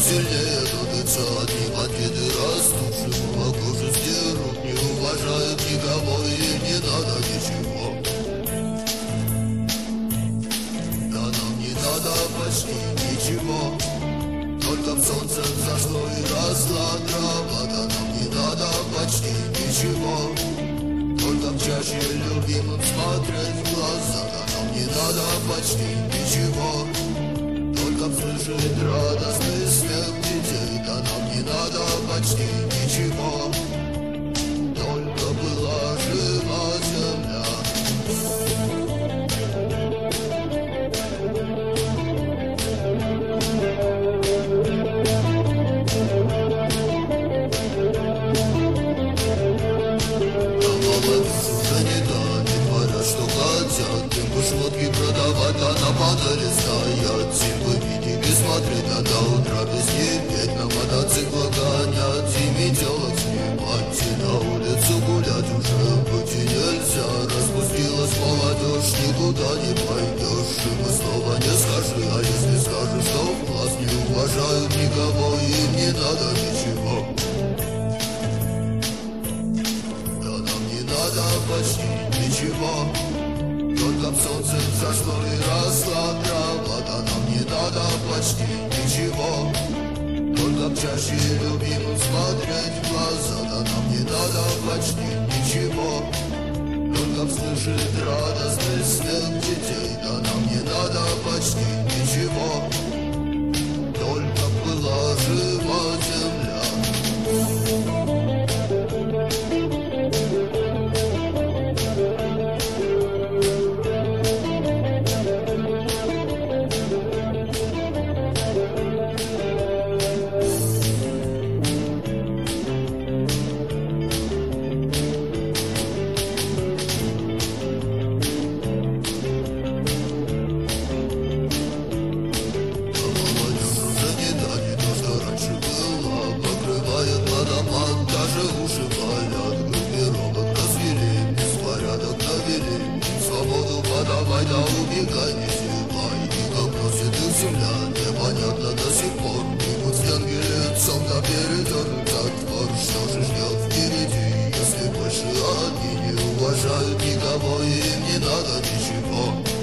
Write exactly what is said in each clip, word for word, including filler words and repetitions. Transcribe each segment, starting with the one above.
сильнее, топится от них ответы растут. Молокожи сдерут, не уважают никого и не надо ничего. Да нам не надо почти ничего. Только в солнце взошло и росла трава. Да нам не надо почти ничего. Только в чаще любимым смотреть в глаза. Да нам не надо почти ничего. Только слышать радостный смех детей. Да нам не надо почти ничего. Только была жива земля. Шмотки продавать, а на базаре стоят. Зимы пить и смотреть, а до утра без них петь. На мотоциклах гонять, зимний телок снимать. И на улицу гулять уже пути нельзя. Распустилась молодежь, никуда не пойдешь. И мы слова не скажи, а если скажешь, то в глаз не уважают никого. Им не надо ничего. Да нам не надо почти ничего. Только в солнце взошло и росла трава. Да нам не надо почти ничего. Только в чаще любимым смотреть в глаза. Да нам не надо почти ничего. Только слышать радостный смех детей. Да нам не надо почти ничего. Только была жива земля. Давай, да убегай, не зевай. И как просит их земля, непонятно до сих пор. Бегут стенки лицом, да передернут затвор. Что же ждет впереди, если больше они не уважают никого, и им не надо ничего.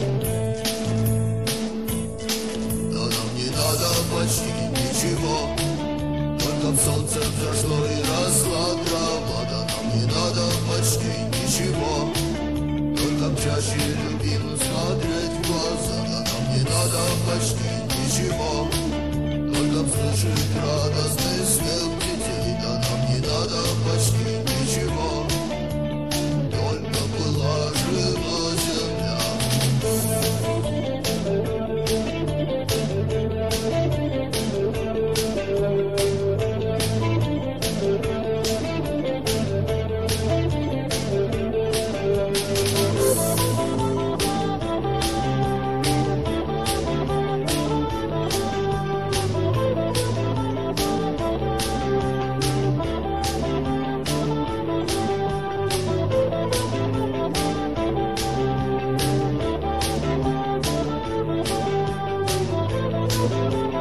Да нам не надо почти ничего. Только в солнце взошло и росла трава. Да нам не надо почти ничего. Только в чаще любимым смотреть в глаза. Да нам не надо почти ничего. Только слышать радостный смех детей. Да нам не надо почти ничего. Только была жива земля. Thank you.